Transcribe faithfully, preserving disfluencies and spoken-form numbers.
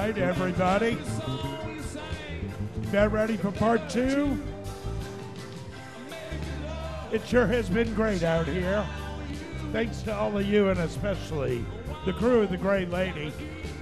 right, everybody. Get ready for part two? It sure has been great out here. Thanks to all of you, and especially the crew of the Great Lady.